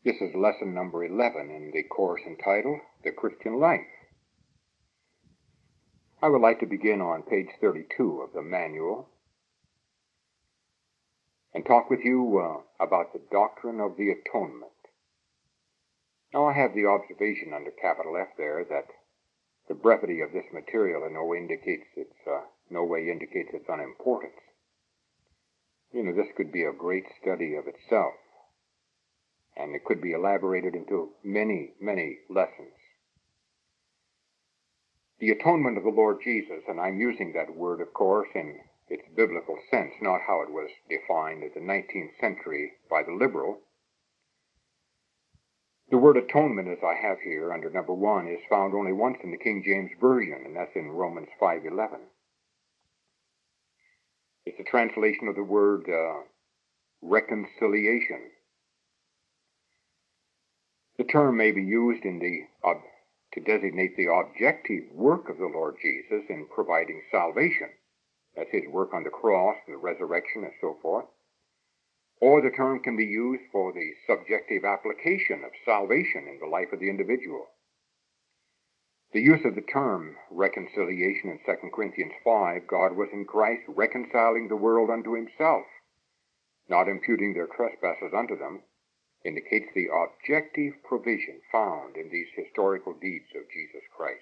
This is lesson number 11 in the course entitled The Christian Life. I would like to begin on page 32 of the manual and talk with you about the doctrine of the atonement. Now, I have the observation under capital F there that the brevity of this material in no way indicates its unimportance. This could be a great study of itself, and it could be elaborated into many, many lessons. The atonement of the Lord Jesus, and I'm using that word, of course, in its biblical sense, not how it was defined in the 19th century by the liberal. The word atonement, as I have here under number 1, is found only once in the King James Version, and that's in Romans 5:11. It's a translation of the word reconciliation. The term may be used to designate the objective work of the Lord Jesus in providing salvation. That's his work on the cross, the resurrection, and so forth. Or the term can be used for the subjective application of salvation in the life of the individual. The use of the term reconciliation in 2 Corinthians 5, God was in Christ reconciling the world unto himself, not imputing their trespasses unto them, indicates the objective provision found in these historical deeds of Jesus Christ.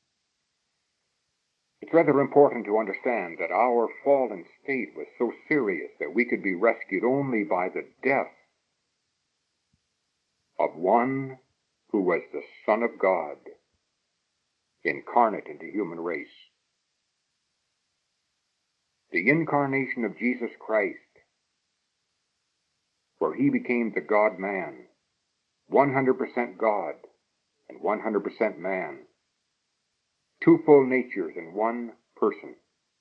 It's rather important to understand that our fallen state was so serious that we could be rescued only by the death of one who was the Son of God, incarnate into human race. The incarnation of Jesus Christ, where he became the God-man, 100% God and 100% man, two full natures in one person.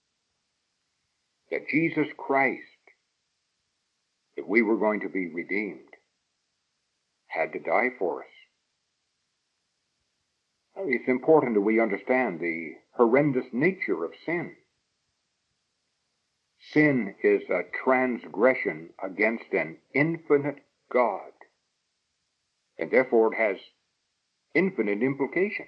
That Jesus Christ, if we were going to be redeemed, had to die for us. It's important that we understand the horrendous nature of sin. Sin is a transgression against an infinite God, and therefore it has infinite implications.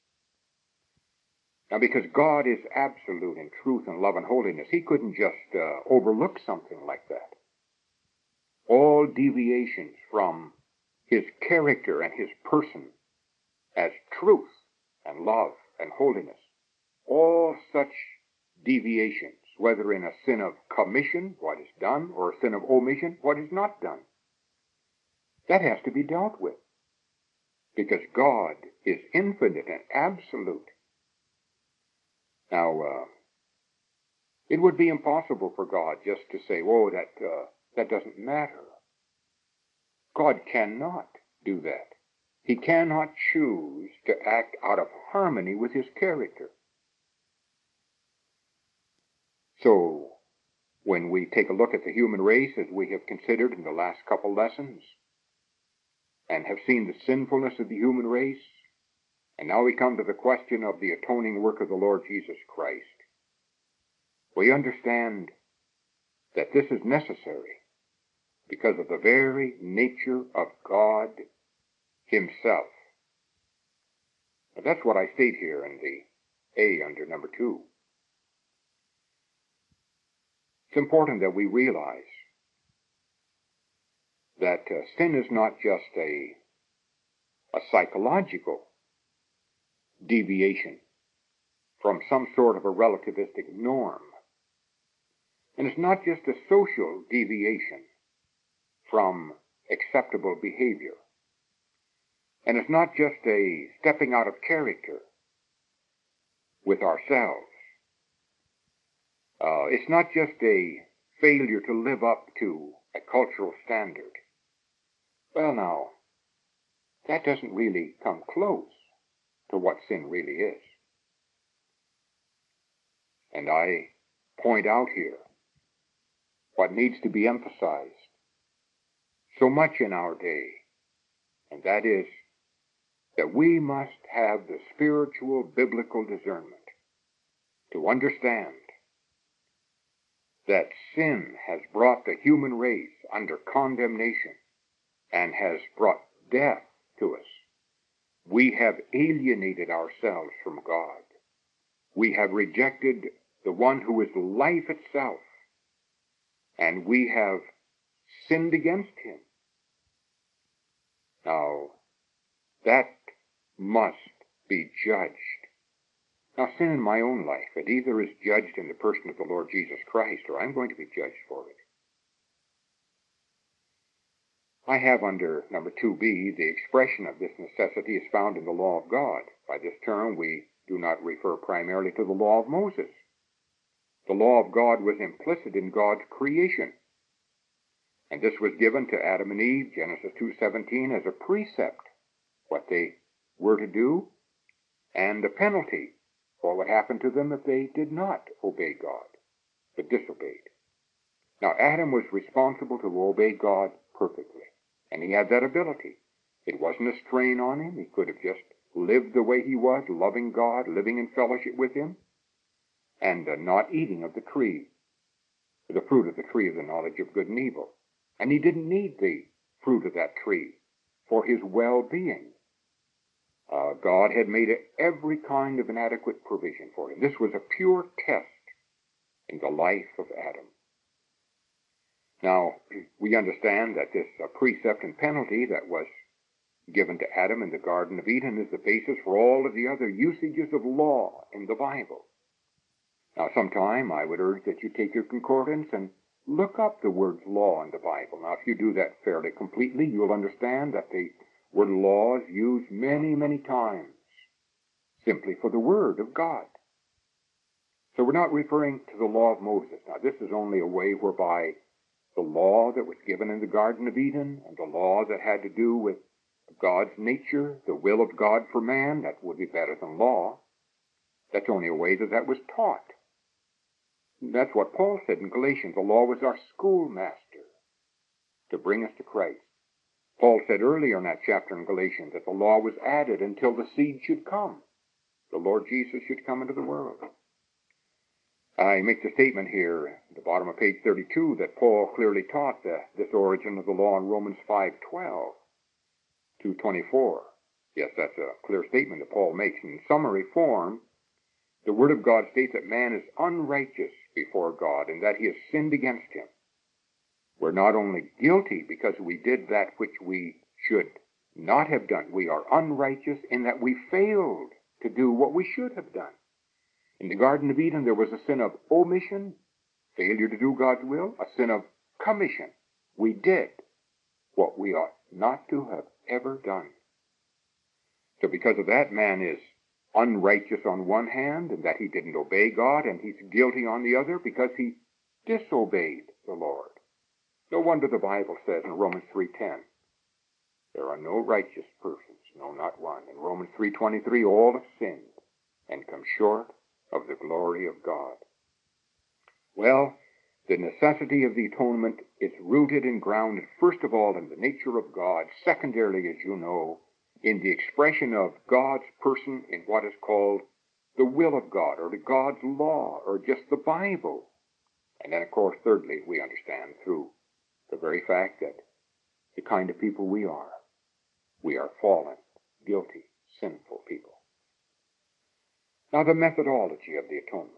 Now, because God is absolute in truth and love and holiness, he couldn't just overlook something like that. All deviations from his character and his person as truth and love and holiness, all such deviations, whether in a sin of commission, what is done, or a sin of omission, what is not done, that has to be dealt with, because God is infinite and absolute. Now, it would be impossible for God just to say, "Oh, that doesn't matter." God cannot do that. He cannot choose to act out of harmony with his character. So, when we take a look at the human race, as we have considered in the last couple lessons, and have seen the sinfulness of the human race, and now we come to the question of the atoning work of the Lord Jesus Christ, we understand that this is necessary because of the very nature of God himself. Now, that's what I state here in the A under number 2. It's important that we realize that sin is not just a psychological deviation from some sort of a relativistic norm. And it's not just a social deviation from acceptable behavior. And it's not just a stepping out of character with ourselves. It's not just a failure to live up to a cultural standard. Well, now, that doesn't really come close to what sin really is. And I point out here what needs to be emphasized so much in our day, and that is that we must have the spiritual biblical discernment to understand that sin has brought the human race under condemnation and has brought death to us. We have alienated ourselves from God. We have rejected the one who is life itself, and we have sinned against him. Now, that must be judged. Now, sin in my own life, it either is judged in the person of the Lord Jesus Christ, or I'm going to be judged for it. I have under number 2b, the expression of this necessity is found in the law of God. By this term, we do not refer primarily to the law of Moses. The law of God was implicit in God's creation. And this was given to Adam and Eve, Genesis 2:17, as a precept, what they were to do, and a penalty for what happened to them if they did not obey God, but disobeyed. Now, Adam was responsible to obey God perfectly, and he had that ability. It wasn't a strain on him. He could have just lived the way he was, loving God, living in fellowship with him, and not eating of the tree, the fruit of the tree of the knowledge of good and evil. And he didn't need the fruit of that tree for his well-being. God had made every kind of an adequate provision for him. This was a pure test in the life of Adam. Now, we understand that this precept and penalty that was given to Adam in the Garden of Eden is the basis for all of the other usages of law in the Bible. Now, sometime I would urge that you take your concordance and look up the word law in the Bible. Now, if you do that fairly completely, you'll understand that the word law is used many, many times simply for the word of God. So we're not referring to the law of Moses. Now, this is only a way whereby the law that was given in the Garden of Eden and the law that had to do with God's nature, the will of God for man, that would be better than law. That's only a way that was taught. That's what Paul said in Galatians. The law was our schoolmaster to bring us to Christ. Paul said earlier in that chapter in Galatians that the law was added until the seed should come. The Lord Jesus should come into the world. I make the statement here at the bottom of page 32 that Paul clearly taught this origin of the law in Romans 5:12 to 24. Yes, that's a clear statement that Paul makes. In summary form, the Word of God states that man is unrighteous before God and that he has sinned against him. We're not only guilty because we did that which we should not have done. We are unrighteous in that we failed to do what we should have done. In the Garden of Eden, there was a sin of omission, failure to do God's will, a sin of commission. We did what we ought not to have ever done. So because of that, man is unrighteous on one hand, and that he didn't obey God, and he's guilty on the other because he disobeyed the Lord. No wonder the Bible says in Romans 3:10, there are no righteous persons, no, not one. In Romans 3:23, all have sinned and come short of the glory of God. Well, the necessity of the atonement is rooted and grounded, first of all, in the nature of God. Secondarily, as you know, in the expression of God's person in what is called the will of God, or God's law, or just the Bible. And then, of course, thirdly, we understand through the very fact that the kind of people we are fallen, guilty, sinful people. Now, the methodology of the atonement.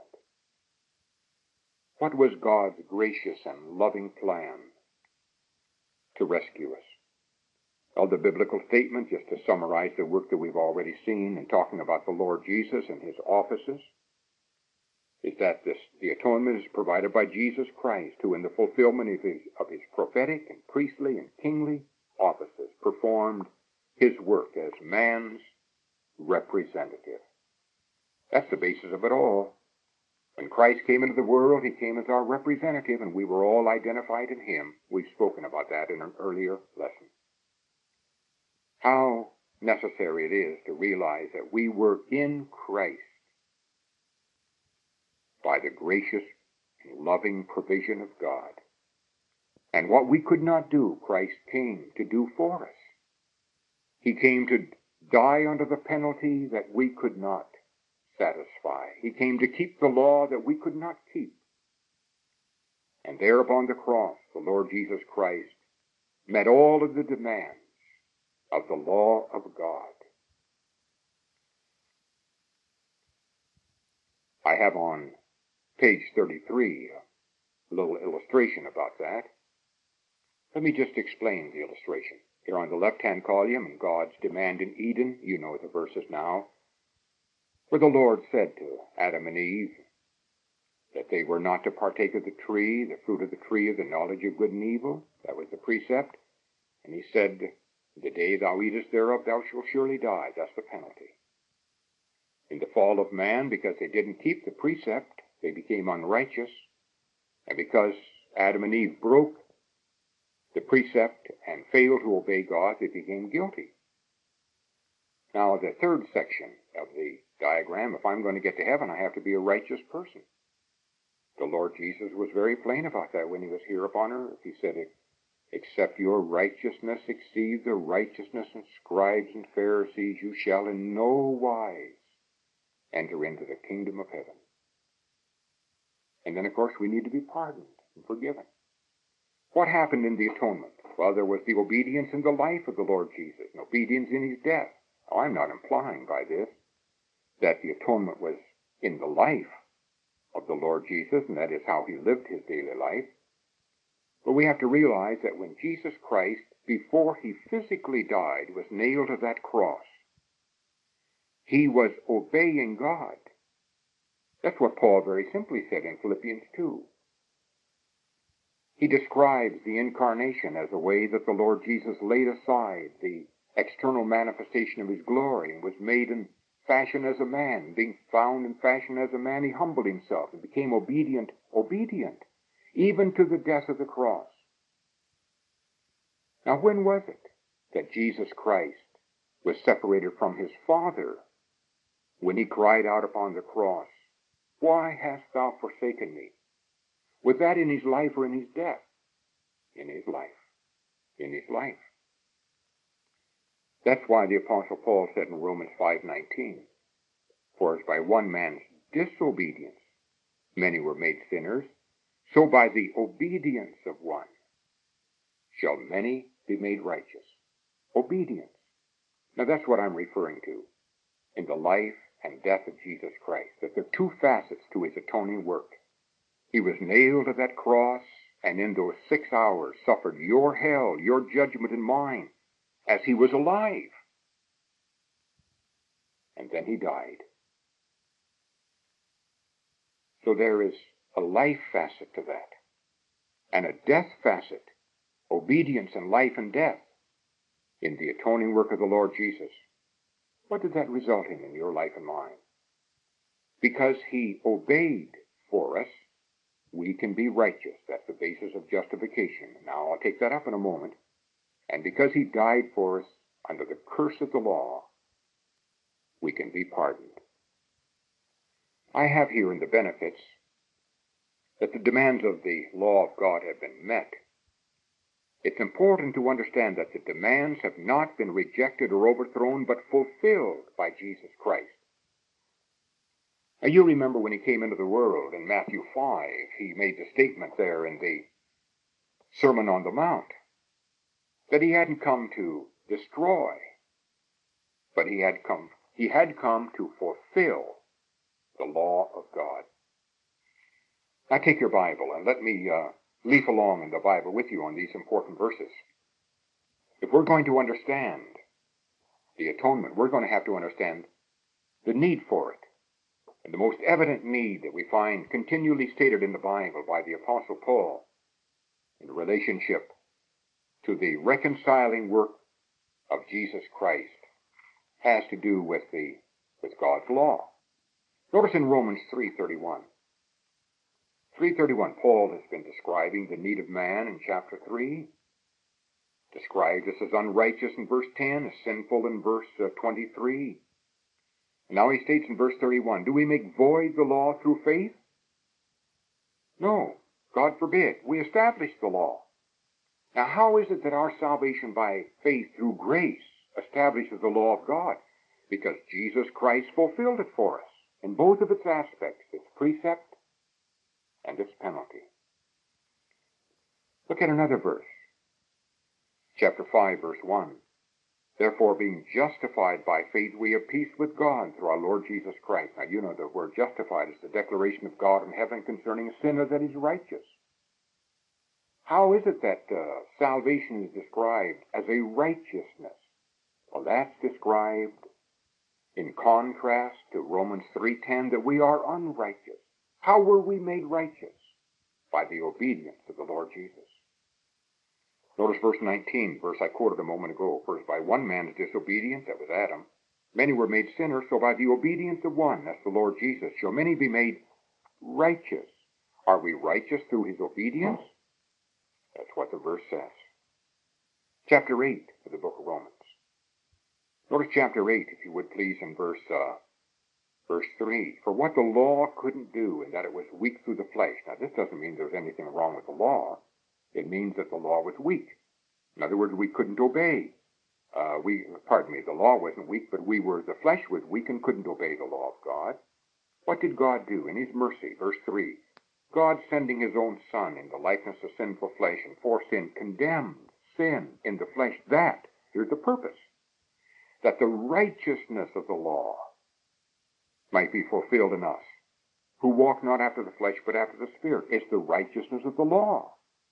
What was God's gracious and loving plan to rescue us? Well, the biblical statement, just to summarize the work that we've already seen in talking about the Lord Jesus and his offices, is that the atonement is provided by Jesus Christ, who in the fulfillment of his prophetic and priestly and kingly offices performed his work as man's representative. That's the basis of it all. When Christ came into the world, he came as our representative, and we were all identified in him. We've spoken about that in an earlier lesson. How necessary it is to realize that we were in Christ by the gracious and loving provision of God. And what we could not do, Christ came to do for us. He came to die under the penalty that we could not satisfy. He came to keep the law that we could not keep. And there upon the cross, the Lord Jesus Christ met all of the demands of the law of God. I have on page 33 a little illustration about that. Let me just explain the illustration. Here on the left-hand column, in God's demand in Eden, you know the verses now, where the Lord said to Adam and Eve that they were not to partake of the tree, the fruit of the tree of the knowledge of good and evil. That was the precept. And he said, the day thou eatest thereof, thou shalt surely die. That's the penalty. In the fall of man, because they didn't keep the precept, they became unrighteous. And because Adam and Eve broke the precept and failed to obey God, they became guilty. Now, the third section of the diagram, if I'm going to get to heaven, I have to be a righteous person. The Lord Jesus was very plain about that when he was here upon earth. He said, except your righteousness exceed the righteousness of scribes and Pharisees, you shall in no wise enter into the kingdom of heaven. And then, of course, we need to be pardoned and forgiven. What happened in the atonement? Well, there was the obedience in the life of the Lord Jesus, and obedience in his death. Now, I'm not implying by this that the atonement was in the life of the Lord Jesus, and that is how he lived his daily life. But we have to realize that when Jesus Christ, before he physically died, was nailed to that cross, he was obeying God. That's what Paul very simply said in Philippians 2. He describes the incarnation as a way that the Lord Jesus laid aside the external manifestation of his glory and was made in fashion as a man. Being found in fashion as a man, he humbled himself and became obedient, even to the death of the cross. Now, when was it that Jesus Christ was separated from his Father when he cried out upon the cross, why hast thou forsaken me? Was that in his life or in his death? In his life. In his life. That's why the Apostle Paul said in Romans 5:19, for as by one man's disobedience many were made sinners, so by the obedience of one shall many be made righteous. Obedience. Now that's what I'm referring to in the life and death of Jesus Christ, that there are two facets to his atoning work. He was nailed to that cross, and in those 6 hours suffered your hell, your judgment and mine, as he was alive. And then he died. So there is a life facet to that, and a death facet, obedience in life and death, in the atoning work of the Lord Jesus. What did that result in your life and mine? Because he obeyed for us, we can be righteous. That's the basis of justification. Now, I'll take that up in a moment. And because he died for us under the curse of the law, we can be pardoned. I have here in the benefits that the demands of the law of God have been met. It's important to understand that the demands have not been rejected or overthrown, but fulfilled by Jesus Christ. Now, you remember when he came into the world in Matthew 5, he made the statement there in the Sermon on the Mount that he hadn't come to destroy, but he had come to fulfill the law of God. Now take your Bible and let me leaf along in the Bible with you on these important verses. If we're going to understand the atonement, we're going to have to understand the need for it. And the most evident need that we find continually stated in the Bible by the Apostle Paul in relationship to the reconciling work of Jesus Christ has to do with God's law. Notice in Romans 3:31. 3:31, Paul has been describing the need of man in chapter 3, described us as unrighteous in verse 10, as sinful in verse 23. And now he states in verse 31, do we make void the law through faith? No, God forbid. We establish the law. Now, how is it that our salvation by faith through grace establishes the law of God? Because Jesus Christ fulfilled it for us in both of its aspects, its precept and its penalty. Look at another verse. Chapter 5, verse 1. Therefore, being justified by faith, we have peace with God through our Lord Jesus Christ. Now, you know the word justified is the declaration of God in heaven concerning a sinner that is righteous. How is it that salvation is described as a righteousness? Well, that's described in contrast to Romans 3:10, that we are unrighteous. How were we made righteous? By the obedience of the Lord Jesus. Notice verse 19, verse I quoted a moment ago. First, by one man's disobedience, that was Adam, many were made sinners, so by the obedience of one, that's the Lord Jesus, shall many be made righteous. Are we righteous through his obedience? That's what the verse says. Chapter 8 of the book of Romans. Notice chapter 8, if you would please, in verse 3. For what the law couldn't do, in that it was weak through the flesh. Now, this doesn't mean there's anything wrong with the law. It means that the law was weak. In other words, we couldn't obey. The law wasn't weak, but the flesh was weak and couldn't obey the law of God. What did God do in his mercy? Verse 3. God sending his own Son in the likeness of sinful flesh and for sin, condemned sin in the flesh. Here's the purpose, that the righteousness of the law might be fulfilled in us, who walk not after the flesh, but after the Spirit. It's the righteousness of the law.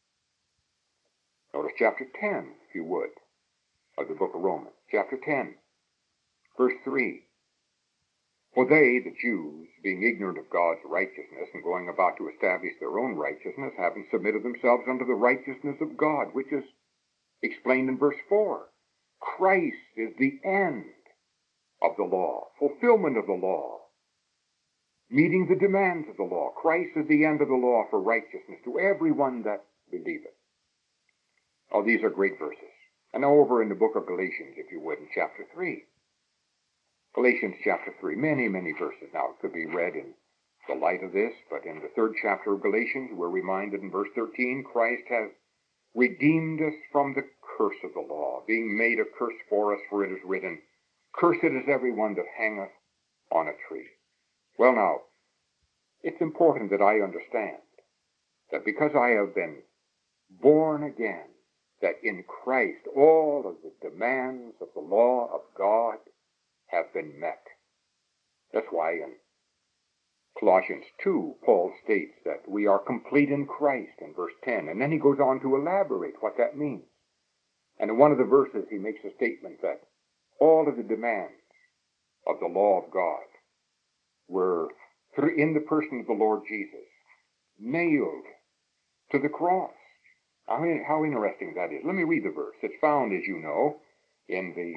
Notice chapter 10, if you would, of the book of Romans. Chapter 10, verse 3. For they, the Jews, being ignorant of God's righteousness and going about to establish their own righteousness, having submitted themselves unto the righteousness of God, which is explained in verse 4. Christ is the end of the law, fulfillment of the law, meeting the demands of the law. Christ is the end of the law for righteousness to everyone that believeth. Oh, these are great verses. And now over in the book of Galatians, if you would, in chapter 3. Galatians chapter 3, many, many verses now could be read in the light of this, but in the 3rd chapter of Galatians, we're reminded in verse 13, Christ has redeemed us from the curse of the law, being made a curse for us, for it is written, Cursed is everyone that hangeth on a tree. Well now, it's important that I understand that because I have been born again, that in Christ all of the demands of the law of God have been met. That's why in Colossians 2, Paul states that we are complete in Christ in verse 10, and then he goes on to elaborate what that means. And in one of the verses he makes a statement that all of the demands of the law of God were, in the person of the Lord Jesus, nailed to the cross. How interesting that is. Let me read the verse. It's found, as you know, in the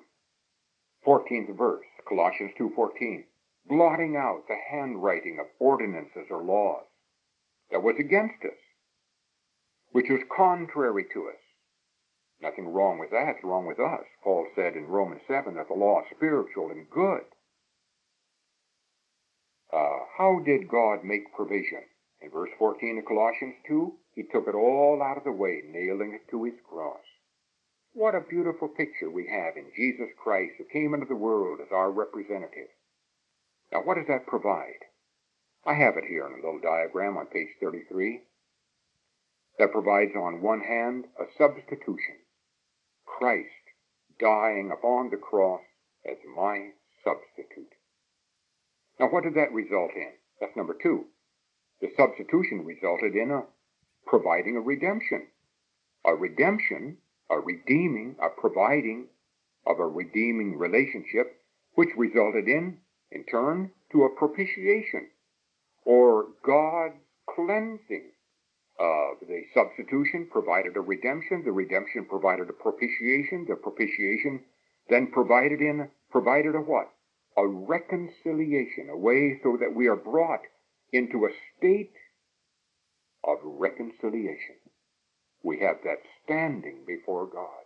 14th verse, Colossians 2:14, blotting out the handwriting of ordinances or laws that was against us, which was contrary to us. Nothing wrong with that. It's wrong with us. Paul said in Romans 7 that the law is spiritual and good. How did God make provision? In verse 14 of Colossians 2, he took it all out of the way, nailing it to his cross. What a beautiful picture we have in Jesus Christ, who came into the world as our representative. Now, what does that provide? I have it here in a little diagram on page 33. That provides, on one hand, a substitution. Christ dying upon the cross as my substitute. Now, what did that result in? That's number 2. The substitution resulted in providing a redemption. A redemption, a redeeming, a providing of a redeeming relationship, which resulted in turn, to a propitiation, or God's cleansing. The substitution provided a redemption. The redemption provided a propitiation. The propitiation then provided a what? A reconciliation, a way so that we are brought into a state of reconciliation. We have that standing before God.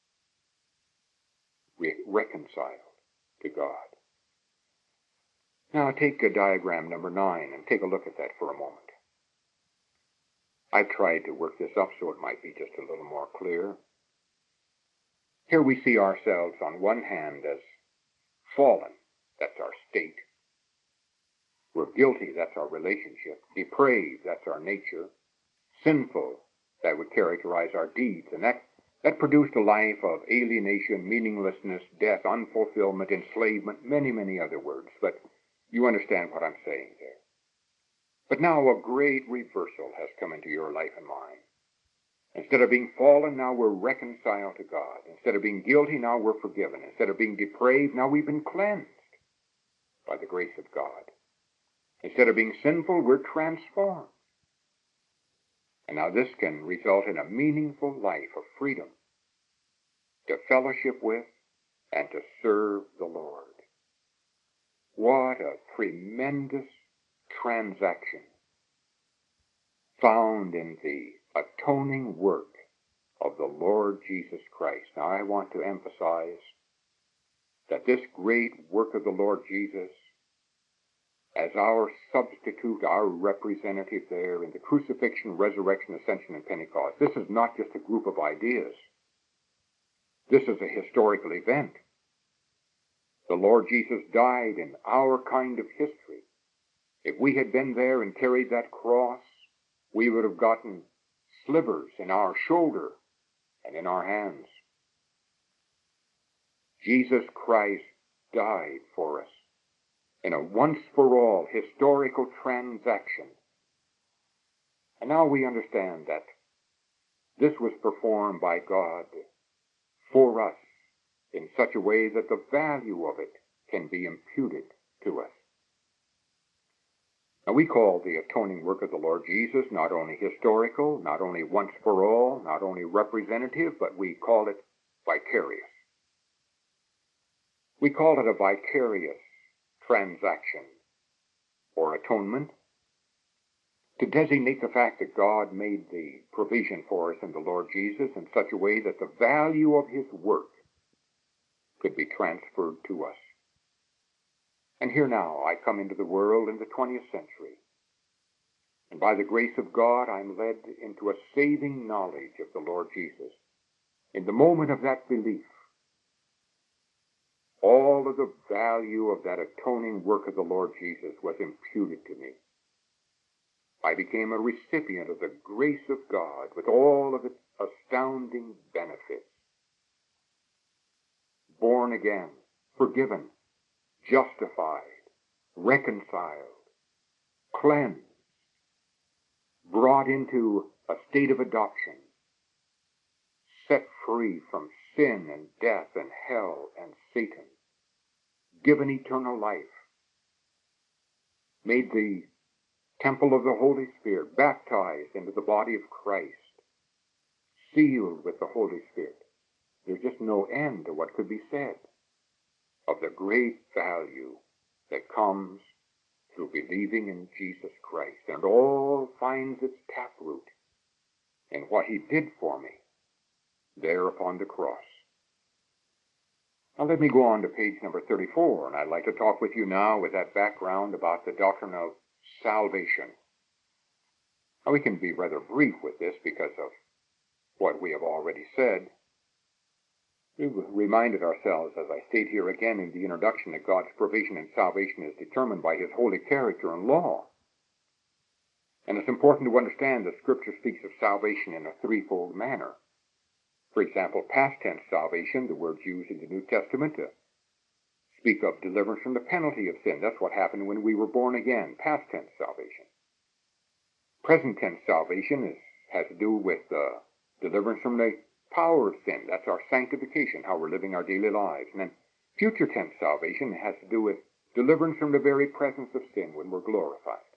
We're reconciled to God. Now take diagram number 9 and take a look at that for a moment. I've tried to work this up so it might be just a little more clear. Here we see ourselves on one hand as fallen, that's our state. We're guilty, that's our relationship. Depraved, that's our nature. Sinful, that would characterize our deeds. And that produced a life of alienation, meaninglessness, death, unfulfillment, enslavement, many, many other words. But you understand what I'm saying there. But now a great reversal has come into your life and mine. Instead of being fallen, now we're reconciled to God. Instead of being guilty, now we're forgiven. Instead of being depraved, now we've been cleansed by the grace of God. Instead of being sinful, we're transformed. And now this can result in a meaningful life of freedom to fellowship with and to serve the Lord. What a tremendous transaction found in the atoning work of the Lord Jesus Christ. Now I want to emphasize that this great work of the Lord Jesus as our substitute, our representative there in the crucifixion, resurrection, ascension, and Pentecost, this is not just a group of ideas. This is a historical event. The Lord Jesus died in our kind of history. If we had been there and carried that cross, we would have gotten slivers in our shoulder and in our hands. Jesus Christ died for us in a once-for-all historical transaction. And now we understand that this was performed by God for us in such a way that the value of it can be imputed to us. Now we call the atoning work of the Lord Jesus not only historical, not only once for all, not only representative, but we call it vicarious. We call it a vicarious transaction or atonement to designate the fact that God made the provision for us in the Lord Jesus in such a way that the value of his work could be transferred to us. And here now I come into the world in the 20th century, and by the grace of God I'm led into a saving knowledge of the Lord Jesus. In the moment of that belief, all of the value of that atoning work of the Lord Jesus was imputed to me. I became a recipient of the grace of God with all of its astounding benefits. Born again, forgiven, justified, reconciled, cleansed, brought into a state of adoption, set free from sin and death and hell and Satan, given eternal life, made the temple of the Holy Spirit, baptized into the body of Christ, sealed with the Holy Spirit. There's just no end to what could be said of the great value that comes through believing in Jesus Christ. And all finds its taproot in what he did for me there upon the cross. Now let me go on to page number 34, and I'd like to talk with you now with that background about the doctrine of salvation. Now we can be rather brief with this because of what we have already said. We've reminded ourselves, as I state here again in the introduction, that God's provision in salvation is determined by his holy character and law. And it's important to understand that Scripture speaks of salvation in a threefold manner. For example, past tense salvation, the words used in the New Testament to speak of deliverance from the penalty of sin. That's what happened when we were born again, past tense salvation. Present tense salvation has to do with deliverance from the power of sin. That's our sanctification, how we're living our daily lives. And then future tense salvation has to do with deliverance from the very presence of sin when we're glorified.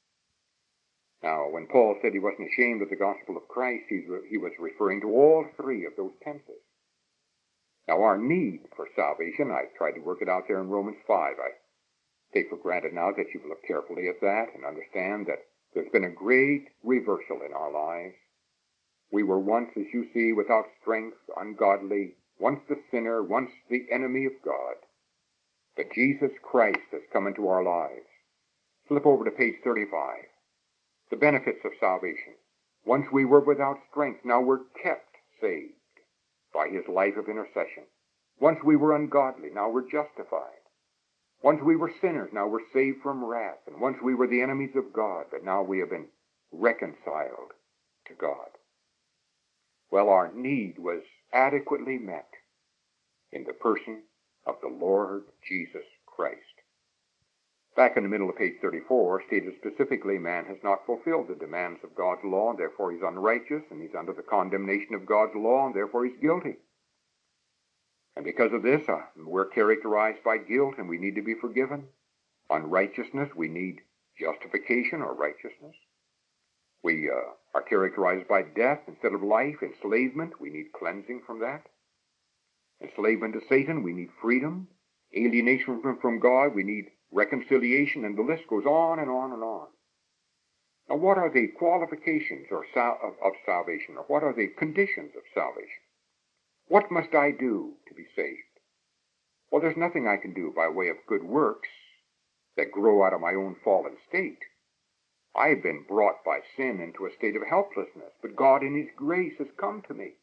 Now, when Paul said he wasn't ashamed of the gospel of Christ, he was referring to all three of those tenses. Now, our need for salvation, I tried to work it out there in Romans 5. I take for granted now that you've looked carefully at that and understand that there's been a great reversal in our lives. We were once, as you see, without strength, ungodly, once the sinner, once the enemy of God. But Jesus Christ has come into our lives. Flip over to page 35. The benefits of salvation. Once we were without strength, now we're kept saved by his life of intercession. Once we were ungodly, now we're justified. Once we were sinners, now we're saved from wrath. And once we were the enemies of God, but now we have been reconciled to God. Well, our need was adequately met in the person of the Lord Jesus Christ. Back in the middle of page 34, stated specifically, man has not fulfilled the demands of God's law, and therefore he's unrighteous, and he's under the condemnation of God's law, and therefore he's guilty. And because of this, we're characterized by guilt, and we need to be forgiven. Unrighteousness, we need justification or righteousness. We are characterized by death instead of life. Enslavement, we need cleansing from that. Enslavement to Satan, we need freedom. Alienation from God, we need reconciliation, and the list goes on and on and on. Now, what are the qualifications of salvation, or what are the conditions of salvation? What must I do to be saved? Well, there's nothing I can do by way of good works that grow out of my own fallen state. I have been brought by sin into a state of helplessness, but God in His grace has come to me,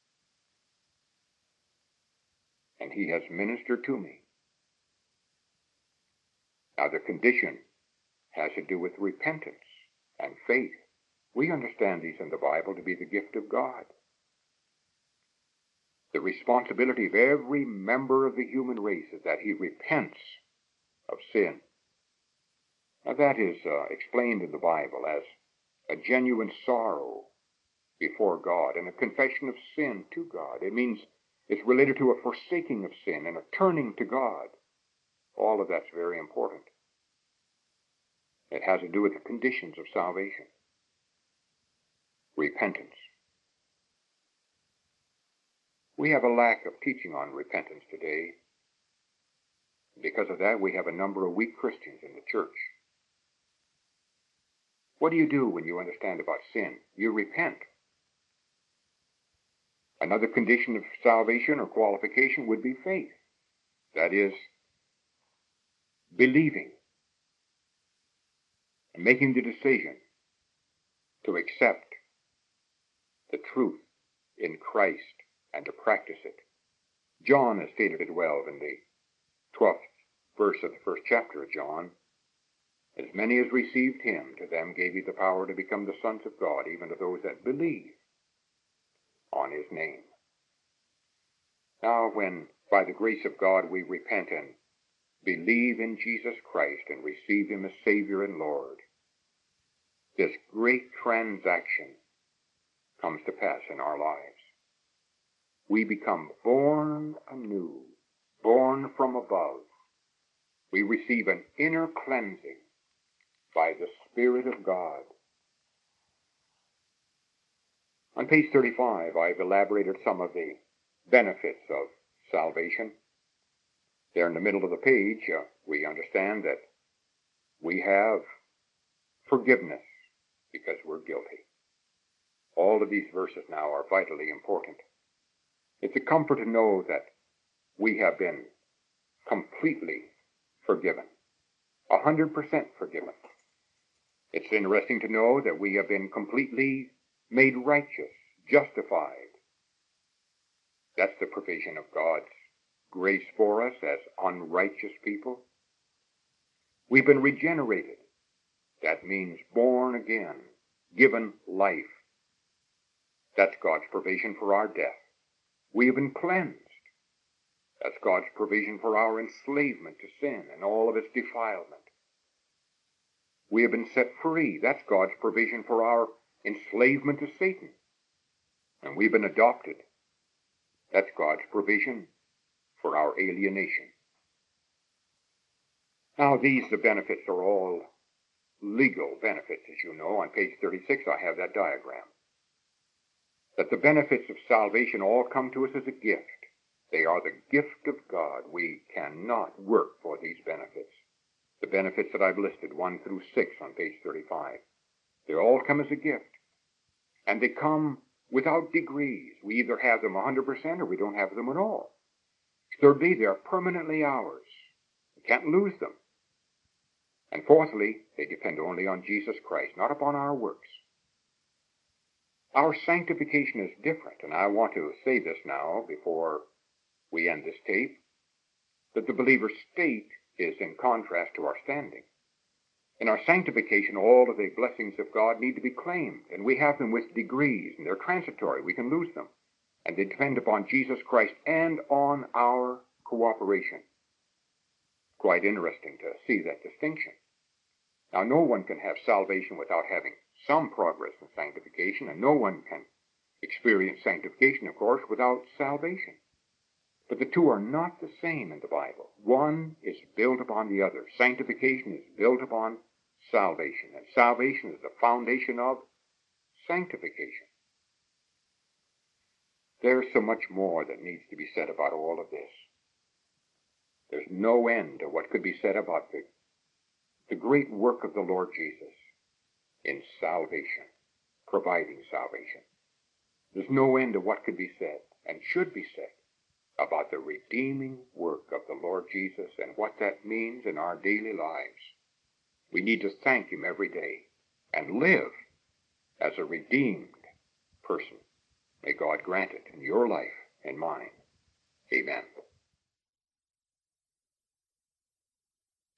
and He has ministered to me. Now, the condition has to do with repentance and faith. We understand these in the Bible to be the gift of God. The responsibility of every member of the human race is that he repents of sin. Now, that is explained in the Bible as a genuine sorrow before God and a confession of sin to God. It means it's related to a forsaking of sin and a turning to God. All of that's very important. It has to do with the conditions of salvation. Repentance. We have a lack of teaching on repentance today. Because of that, we have a number of weak Christians in the church. What do you do when you understand about sin? You repent. Another condition of salvation or qualification would be faith. That is, believing and making the decision to accept the truth in Christ and to practice it. John has stated it well in the 12th verse of the first chapter of John. As many as received him, to them gave he the power to become the sons of God, even to those that believe on his name. Now, when by the grace of God we repent and believe in Jesus Christ and receive him as Savior and Lord, this great transaction comes to pass in our lives. We become born anew, born from above. We receive an inner cleansing by the Spirit of God. On page 35, I've elaborated some of the benefits of salvation. There in the middle of the page, we understand that we have forgiveness because we're guilty. All of these verses now are vitally important. It's a comfort to know that we have been completely forgiven, 100% forgiven. It's interesting to know that we have been completely made righteous, justified. That's the provision of God's grace for us as unrighteous people. We've been regenerated. That means born again, given life. That's God's provision for our death. We have been cleansed. That's God's provision for our enslavement to sin and all of its defilement. We have been set free. That's God's provision for our enslavement to Satan. And we've been adopted. That's God's provision for our alienation. Now, the benefits are all legal benefits, as you know. On page 36, I have that diagram. That the benefits of salvation all come to us as a gift. They are the gift of God. We cannot work for these benefits. The benefits that I've listed, 1 through 6 on page 35, they all come as a gift. And they come without degrees. We either have them 100% or we don't have them at all. Thirdly, they are permanently ours. We can't lose them. And fourthly, they depend only on Jesus Christ, not upon our works. Our sanctification is different, and I want to say this now before we end this tape, that the believer's state is in contrast to our standing. In our sanctification, all of the blessings of God need to be claimed, and we have them with degrees, and they're transitory. We can lose them. and they depend upon Jesus Christ and on our cooperation. Quite interesting to see that distinction. Now, no one can have salvation without having some progress in sanctification, and no one can experience sanctification, of course, without salvation. But the two are not the same in the Bible. One is built upon the other. Sanctification is built upon salvation, and salvation is the foundation of sanctification. There's so much more that needs to be said about all of this. There's no end to what could be said about the great work of the Lord Jesus in salvation, providing salvation. There's no end to what could be said and should be said about the redeeming work of the Lord Jesus and what that means in our daily lives. We need to thank him every day and live as a redeemed person. May God grant it in your life and mine. Amen.